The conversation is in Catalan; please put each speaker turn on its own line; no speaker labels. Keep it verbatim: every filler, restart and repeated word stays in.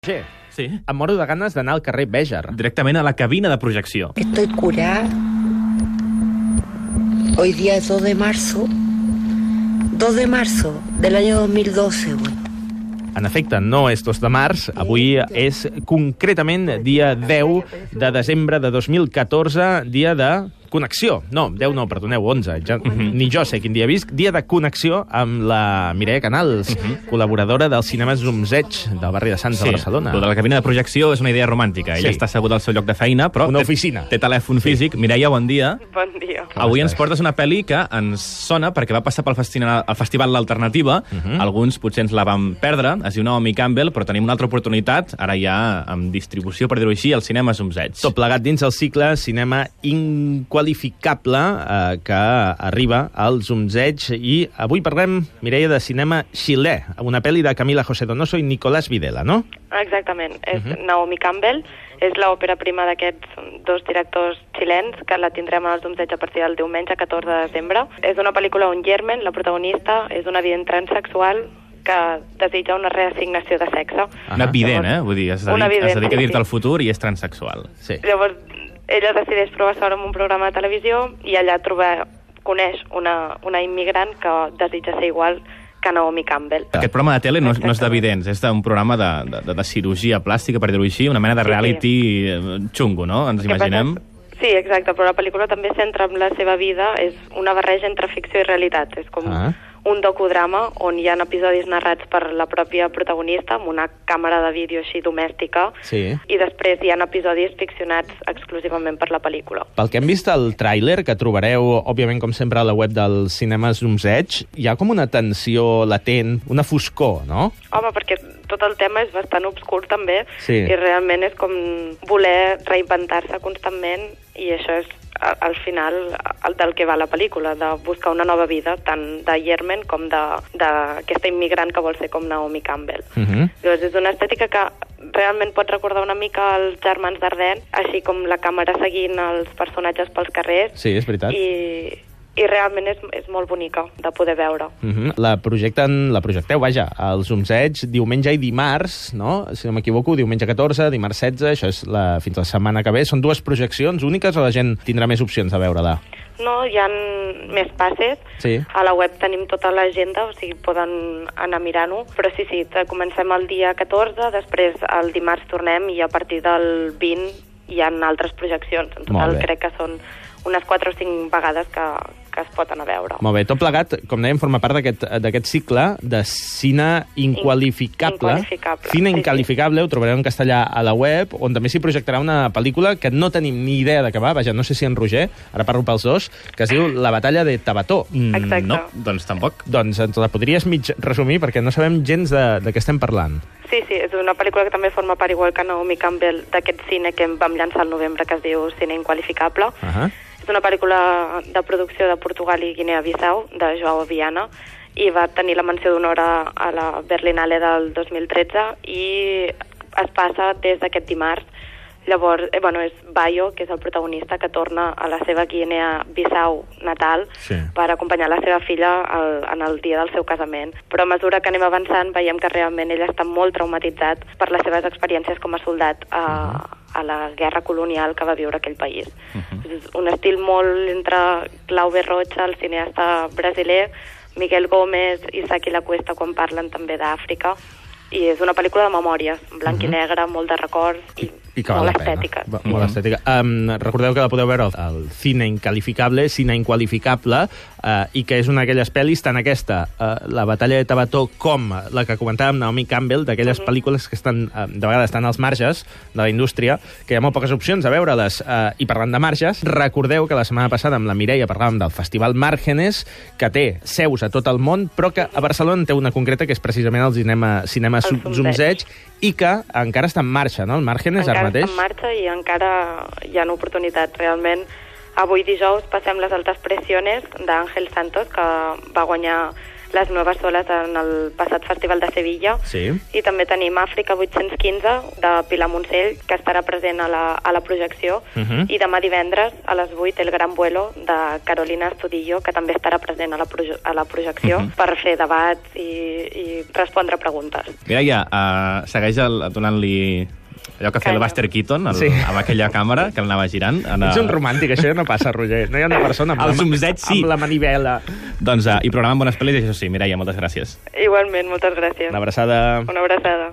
Sí.
Sí.
Em moro de ganes d'anar al carrer Béjar.
Directament a la cabina de projecció.
Estoy curada. Hoy día es dos de marzo. dos de marzo del año dos mil doce, bueno.
En efecte, no és dos de març, avui és concretament dia deu de desembre de dos mil catorze, dia de connexió. No, deu no, perdoneu, onze. Ja, uh-huh. Ni jo sé quin dia visc. Dia de connexió amb la Mireia Canals, uh-huh. col·laboradora del cinema Zumzeig, del barri de Sants sí. de Barcelona.
Lo de la cabina de projecció és una idea romàntica. Ella sí. està asseguda al seu lloc de feina, però
una
té,
oficina.
té telèfon físic. Sí. Mireia, bon dia.
Bon dia.
Avui ens portes una pel·li que ens sona perquè va passar pel festival, el festival L'Alternativa. Uh-huh. Alguns potser ens la vam perdre. Es diu Naomi Campbell, però tenim una altra oportunitat, ara ja amb distribució, per dir-ho així, al cinema Zumzeig.
Tot plegat dins el cicle Cinema Inqualificable, eh, que arriba al Zumzeig, i avui parlem, Mireia, de cinema xilè, una pel·li de Camila José Donoso i Nicolás Videla, no?
Exactament. És
Uh-huh.
Naomi Campbell, és l'òpera prima d'aquests dos directors xilens, que la tindrem al Zumzeig a partir del diumenge catorze de desembre. És una pel·lícula on Germen, la protagonista, és una vident transsexual que desitja una reassignació de sexe.
Una vident, eh? Vull dir, es dedica,
vident,
es dedica a dir-te
sí.
el futur i és transsexual.
Sí.
Llavors, ella decideix provar sort en un programa de televisió i allà troba, coneix una, una immigrant que desitja ser igual que Naomi Campbell.
Aquest programa de tele no, no és d'evidents, és un programa de, de, de cirurgia plàstica, per dir-ho així, una mena de reality sí, sí. xungo, no? Ens
Què
imaginem?
passa? Sí, exacte, però la pel·lícula també centra en la seva vida, és una barreja entre ficció i realitat, és com
Ah.
un docudrama on hi ha episodis narrats per la pròpia protagonista amb una càmera de vídeo així domèstica
Sí.
i després hi ha episodis ficcionats exclusivament per la pel·lícula.
Pel que hem vist al tràiler, que trobareu, òbviament, com sempre, a la web del cinema Zumzeig, hi ha com una tensió latent, una foscor, no?
Home, perquè tot el tema és bastant obscur també
Sí.
i realment és com voler reinventar-se constantment i això és a- al final el del que va la pel·lícula, de buscar una nova vida, tant de Germen com d'aquesta immigrant que vol ser com Naomi Campbell.
Uh -huh.
Llavors és una estètica que realment pot recordar una mica els Germans Dardenne, així com la càmera seguint els personatges pels carrers.
Sí, és veritat.
I, i realment és, és molt bonica de poder veure.
Uh -huh. La projecten, la projecteu, vaja, al Zumzeig diumenge i dimarts, no? Si no m'equivoco, diumenge catorze, dimarts setze, això és la, fins la setmana que ve. Són dues projeccions úniques o la gent tindrà més opcions de veure-la?
No, hi ha més passes.
Sí.
A la web tenim tota l'agenda, o sigui, poden anar mirant-ho. Però sí, sí, comencem el dia catorze, després el dimarts tornem i a partir del vint hi ha altres projeccions. En total crec que són unes quatre o cinc vegades que, que es pot anar a veure.
Molt bé, tot plegat, com dèiem, forma part d'aquest d'aquest cicle de cine inqualificable.
Inqualificable.
Cine
Sí,
inqualificable, ho trobareu en castellà a la web, on també s'hi projectarà una pel·lícula que no tenim ni idea de què va, vaja, no sé si en Roger, ara parlo pels dos, que es diu La batalla de Tabató.
Mm,
Exacte.
no, doncs tampoc.
Doncs ens la podries mig resumir, perquè no sabem gens de, de què estem parlant.
Sí, sí, és una pel·lícula que també forma part, igual que Naomi Campbell, d'aquest cine que vam llançar al novembre, que es diu Cine Inqualificable.
Uh -huh.
És una pel·lícula de producció de Portugal i Guinea-Bissau, de Joao Viana, i va tenir la menció d'honor a, a la Berlinale del dos mil tretze i es passa des d'aquest dimarts. Llavors, eh, bueno, és Bayo, que és el protagonista, que torna a la seva Guinea-Bissau natal
Sí.
per acompanyar la seva filla al, en el dia del seu casament. Però a mesura que anem avançant veiem que realment ell està molt traumatitzat per les seves experiències com a soldat a, uh-huh. a la guerra colonial que va viure aquell país. Uh-huh. És un estil molt entre Claude Rocha, el cineasta brasiler, Miguel Gómez i Saki Lacuesta, quan parlen també d'Àfrica, i és una pel·lícula de memòries, blanc uh-huh. i negre, molt de records i,
I que val
molt
la pena.
estètica.
Va, molt estètica. Um, recordeu que la podeu veure al, al Cine Inqualificable, Cine Inqualificable, uh, i que és una d'aquelles pel·lis, tant aquesta, uh, La batalla de Tabató, com la que comentàvem Naomi Campbell, d'aquelles uh-huh. pel·lícules que estan, uh, de vegades estan als marges de la indústria, que hi ha molt poques opcions a veure-les. Uh, I parlant de marges, recordeu que la setmana passada amb la Mireia parlàvem del Festival Márgenes, que té seus a tot el món, però que a Barcelona té una concreta, que és precisament el cinema, cinema
El Zumzeig.
Zumzeig, i que encara està en marxa, no? El Márgenes ara mateix.
Encara està en marxa i encara hi ha oportunitats. Realment, avui dijous passem les altes pressiones d'Àngel Santos, que va guanyar Les Nueves Soles en el passat Festival de Sevilla.
Sí.
I també tenim Àfrica vuit-cents quinze de Pilar Montsell, que estarà present a la, a la projecció.
Uh -huh.
I demà divendres a les vuit El Gran Vuelo de Carolina Estudillo, que també estarà present a la, proje a la projecció uh -huh. per fer debats i, i respondre preguntes.
Mireia, uh, segueix donant-li allò que feia el Buster Keaton el,
sí.
amb aquella càmera que l'anava girant. En,
Ets un romàntic, això ja no passa, Roger. No hi ha una persona amb,
el
la,
zumzeig, sí.
amb la manivela.
Doncs, uh, i programant bones pel·lis, això sí. Mireia, moltes gràcies.
Igualment, moltes gràcies.
Una abraçada.
Una abraçada.